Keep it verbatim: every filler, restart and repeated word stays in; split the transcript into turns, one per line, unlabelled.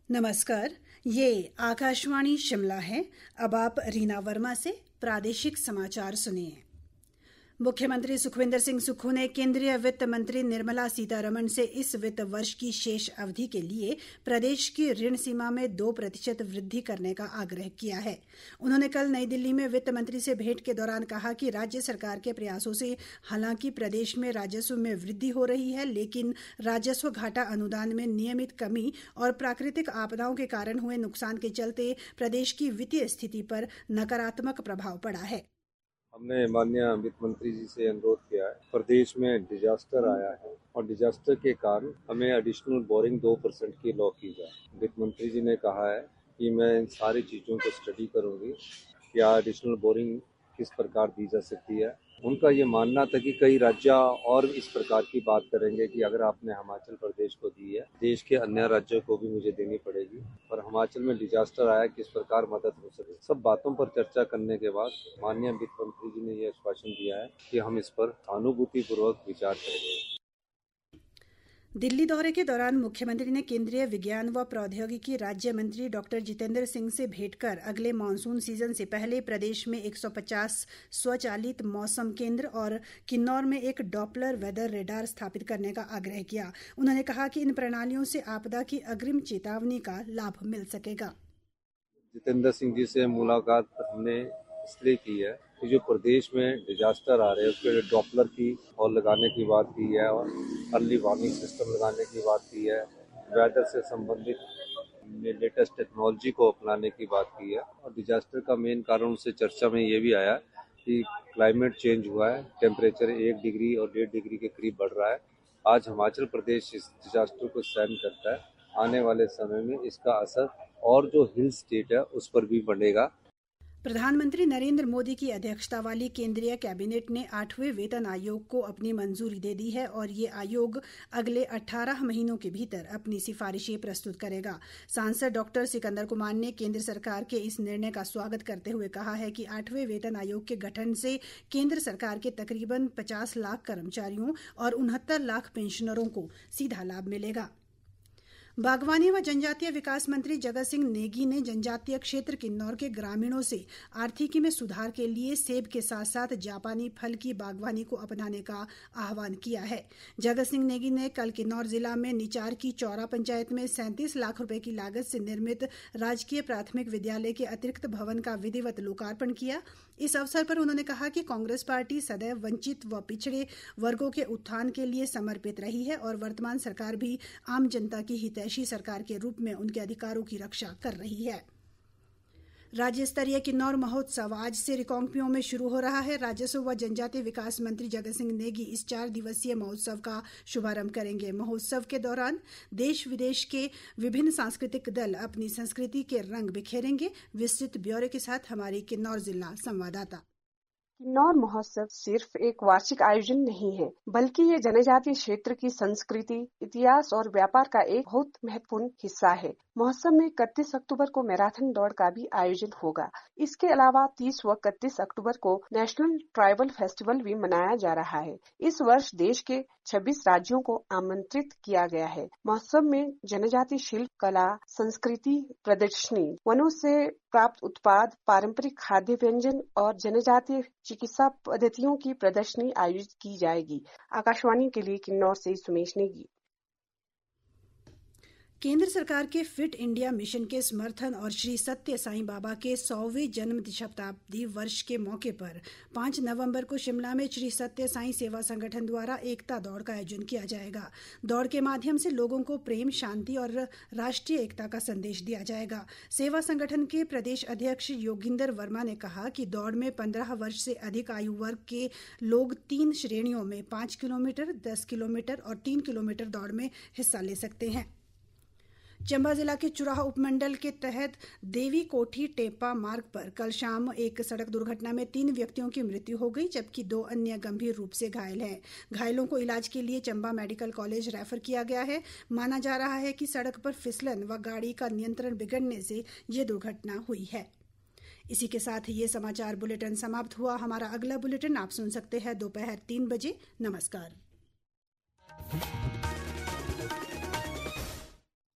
नमस्कार, ये आकाशवाणी शिमला है। अब आप रीना वर्मा से प्रादेशिक समाचार सुनिए। मुख्यमंत्री सुखविंदर सिंह सुक्खू ने केंद्रीय वित्त मंत्री निर्मला सीतारमण से इस वित्त वर्ष की शेष अवधि के लिए प्रदेश की ऋण सीमा में दो प्रतिशत वृद्धि करने का आग्रह किया है। उन्होंने कल नई दिल्ली में वित्त मंत्री से भेंट के दौरान कहा कि राज्य सरकार के प्रयासों से हालांकि प्रदेश में राजस्व में वृद्धि हो रही है, लेकिन राजस्व घाटा अनुदान में नियमित कमी और प्राकृतिक आपदाओं के कारण हुए नुकसान के चलते प्रदेश की वित्तीय स्थिति पर नकारात्मक प्रभाव पड़ा है।
हमने माननीय वित्त मंत्री जी से अनुरोध किया है। प्रदेश में डिजास्टर आया है और डिजास्टर के कारण हमें एडिशनल बोरिंग दो परसेंट की लॉ की जाए। वित्त मंत्री जी ने कहा है कि मैं इन सारी चीज़ों को स्टडी करूंगी, क्या एडिशनल बोरिंग किस प्रकार दी जा सकती है। उनका ये मानना था कि कई राज्य और इस प्रकार की बात करेंगे कि अगर आपने हिमाचल प्रदेश को दी है, देश के अन्य राज्यों को भी मुझे देनी पड़ेगी। और हिमाचल में डिजास्टर आया, किस प्रकार मदद हो सके, सब बातों पर चर्चा करने के बाद माननीय वित्त मंत्री जी ने यह आश्वासन दिया है कि हम इस पर सहानुभूतिपूर्वक विचार करेंगे।
दिल्ली दौरे के दौरान मुख्यमंत्री ने केंद्रीय विज्ञान व प्रौद्योगिकी राज्य मंत्री डॉक्टर जितेंद्र सिंह से भेंट कर अगले मानसून सीजन से पहले प्रदेश में एक सौ पचास स्वचालित मौसम केंद्र और किन्नौर में एक डॉपलर वेदर रेडार स्थापित करने का आग्रह किया। उन्होंने कहा कि इन प्रणालियों से आपदा की अग्रिम चेतावनी का लाभ मिल सकेगा।
जितेंद्र सिंह जी से मुलाकात हमने इसलिए की है कि जो प्रदेश में डिजास्टर आ रहे हैं उसके लिए डॉपलर की और लगाने की बात की है और अर्ली वार्निंग सिस्टम लगाने की बात की है, वेदर से संबंधित लेटेस्ट टेक्नोलॉजी को अपनाने की बात की है। और डिजास्टर का मेन कारण उससे चर्चा में ये भी आया कि क्लाइमेट चेंज हुआ है, टेम्परेचर एक डिग्री और डेढ़ डिग्री के करीब बढ़ रहा है। आज हिमाचल प्रदेश इस डिजास्टर को सहन करता है, आने वाले समय में इसका असर और जो हिल स्टेट है उस पर भी बढ़ेगा।
प्रधानमंत्री नरेंद्र मोदी की अध्यक्षता वाली केंद्रीय कैबिनेट ने आठवें वेतन आयोग को अपनी मंजूरी दे दी है और ये आयोग अगले अठारह महीनों के भीतर अपनी सिफारिशें प्रस्तुत करेगा। सांसद डॉक्टर सिकंदर कुमार ने केंद्र सरकार के इस निर्णय का स्वागत करते हुए कहा है कि आठवें वेतन आयोग के गठन से केंद्र सरकार के तकरीबन पचास लाख कर्मचारियों और उनहत्तर लाख पेंशनरों को सीधा लाभ मिलेगा। बागवानी व जनजातीय विकास मंत्री जगत सिंह नेगी ने जनजातीय क्षेत्र किन्नौर के ग्रामीणों से आर्थिकी में सुधार के लिए सेब के साथ साथ जापानी फल की बागवानी को अपनाने का आह्वान किया है। जगत सिंह नेगी ने कल किन्नौर जिला में निचार की चौरा पंचायत में सैंतीस लाख रुपए की लागत से निर्मित राजकीय प्राथमिक विद्यालय के अतिरिक्त भवन का विधिवत लोकार्पण किया। इस अवसर पर उन्होंने कहा कि कांग्रेस पार्टी सदैव वंचित व पिछड़े वर्गों के उत्थान के लिए समर्पित रही है और वर्तमान सरकार भी आम जनता की हितैषी सरकार के रूप में उनके अधिकारों की रक्षा कर रही है। राज्य स्तरीय किन्नौर महोत्सव आज से रिकांगपिओ में शुरू हो रहा है। राजस्व व जनजातीय विकास मंत्री जगत सिंह नेगी इस चार दिवसीय महोत्सव का शुभारंभ करेंगे। महोत्सव के दौरान देश विदेश के विभिन्न सांस्कृतिक दल अपनी संस्कृति के रंग बिखेरेंगे। विस्तृत ब्यौरे के साथ हमारी किन्नौर जिला संवाददाता।
किन्नौर महोत्सव सिर्फ एक वार्षिक आयोजन नहीं है, बल्कि ये जनजातीय क्षेत्र की संस्कृति, इतिहास और व्यापार का एक बहुत महत्वपूर्ण हिस्सा है। महोत्सव में इकतीस अक्टूबर को मैराथन दौड़ का भी आयोजन होगा। इसके अलावा तीस व इकतीस अक्टूबर को नेशनल ट्राइबल फेस्टिवल भी मनाया जा रहा है। इस वर्ष देश के छब्बीस राज्यों को आमंत्रित किया गया है। महोत्सव में जनजातीय शिल्प कला, संस्कृति प्रदर्शनी, वनों से प्राप्त उत्पाद, पारंपरिक खाद्य व्यंजन और जनजातीय चिकित्सा पद्धतियों की प्रदर्शनी आयोजित की जाएगी। आकाशवाणी के लिए किन्नौर से सुमेश नेगी।
केंद्र सरकार के फिट इंडिया मिशन के समर्थन और श्री सत्य साईं बाबा के सौवें जन्म शताब्दी वर्ष के मौके पर पाँच नवंबर को शिमला में श्री सत्य साईं सेवा संगठन द्वारा एकता दौड़ का आयोजन किया जाएगा। दौड़ के माध्यम से लोगों को प्रेम, शांति और राष्ट्रीय एकता का संदेश दिया जाएगा। सेवा संगठन के प्रदेश अध्यक्ष योगिंदर वर्मा ने कहा कि दौड़ में पंद्रह वर्ष से अधिक आयु वर्ग के लोग तीन श्रेणियों में पाँच किलोमीटर, दस किलोमीटर और तीन किलोमीटर दौड़ में हिस्सा ले सकते हैं। चंबा जिला के चुराह उपमंडल के तहत देवी कोठी टेपा मार्ग पर कल शाम एक सड़क दुर्घटना में तीन व्यक्तियों की मृत्यु हो गई, जबकि दो अन्य गंभीर रूप से घायल हैं। घायलों को इलाज के लिए चंबा मेडिकल कॉलेज रेफर किया गया है। माना जा रहा है कि सड़क पर फिसलन व गाड़ी का नियंत्रण बिगड़ने से ये दुर्घटना हुई है। इसी के साथ ये समाचार बुलेटिन समाप्त हुआ। हमारा अगला बुलेटिन आप सुन सकते हैं दोपहर तीन बजे। नमस्कार।